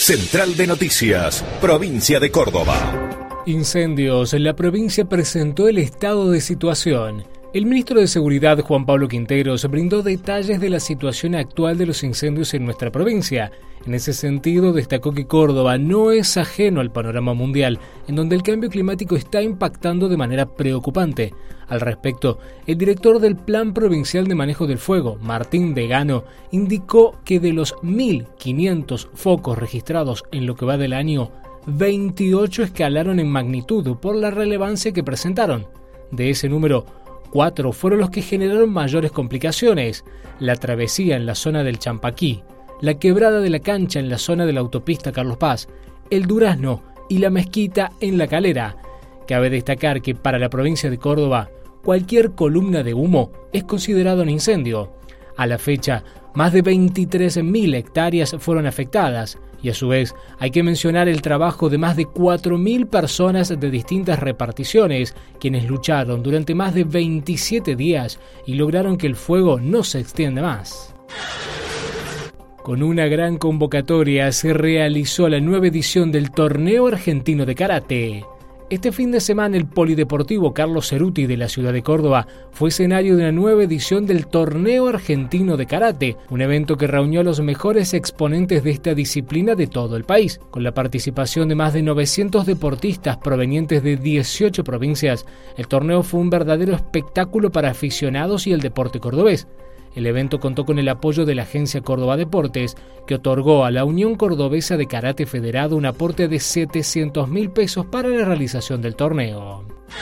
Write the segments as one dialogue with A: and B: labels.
A: Central de Noticias, provincia de Córdoba.
B: Incendios. La provincia presentó el estado de situación. El ministro de Seguridad, Juan Pablo Quinteros, brindó detalles de la situación actual de los incendios en nuestra provincia. En ese sentido, destacó que Córdoba no es ajeno al panorama mundial, en donde el cambio climático está impactando de manera preocupante. Al respecto, el director del Plan Provincial de Manejo del Fuego, Martín Degano, indicó que de los 1.500 focos registrados en lo que va del año, 28 escalaron en magnitud por la relevancia que presentaron. De ese número, 4 fueron los que generaron mayores complicaciones: la travesía en la zona del Champaquí, la quebrada de la Cancha en la zona de la autopista Carlos Paz, el Durazno y la Mezquita en La Calera. Cabe destacar que para la provincia de Córdoba, cualquier columna de humo es considerado un incendio. A la fecha, más de 23.000 hectáreas fueron afectadas, y a su vez hay que mencionar el trabajo de más de 4.000 personas de distintas reparticiones, quienes lucharon durante más de 27 días y lograron que el fuego no se extienda más. Con una gran convocatoria se realizó la nueva edición del Torneo Argentino de Karate. Este fin de semana el Polideportivo Carlos Ceruti de la ciudad de Córdoba fue escenario de una nueva edición del Torneo Argentino de Karate, un evento que reunió a los mejores exponentes de esta disciplina de todo el país. Con la participación de más de 900 deportistas provenientes de 18 provincias, el torneo fue un verdadero espectáculo para aficionados y el deporte cordobés. El evento contó con el apoyo de la Agencia Córdoba Deportes, que otorgó a la Unión Cordobesa de Karate Federado un aporte de 700.000 pesos para la realización del torneo.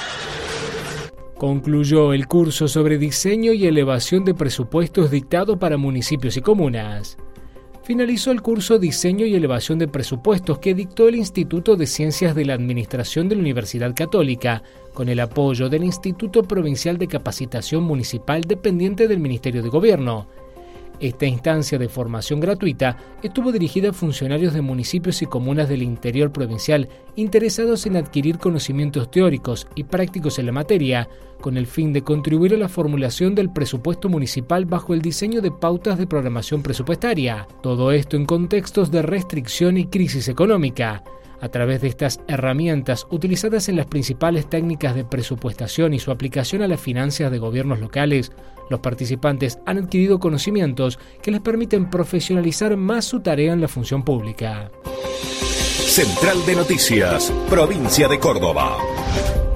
B: Concluyó el curso sobre diseño y elevación de presupuestos dictado para municipios y comunas. Finalizó el curso Diseño y Elevación de Presupuestos que dictó el Instituto de Ciencias de la Administración de la Universidad Católica, con el apoyo del Instituto Provincial de Capacitación Municipal dependiente del Ministerio de Gobierno. Esta instancia de formación gratuita estuvo dirigida a funcionarios de municipios y comunas del interior provincial interesados en adquirir conocimientos teóricos y prácticos en la materia, con el fin de contribuir a la formulación del presupuesto municipal bajo el diseño de pautas de programación presupuestaria. Todo esto en contextos de restricción y crisis económica. A través de estas herramientas utilizadas en las principales técnicas de presupuestación y su aplicación a las finanzas de gobiernos locales, los participantes han adquirido conocimientos que les permiten profesionalizar más su tarea en la función pública.
A: Central de Noticias, provincia de Córdoba.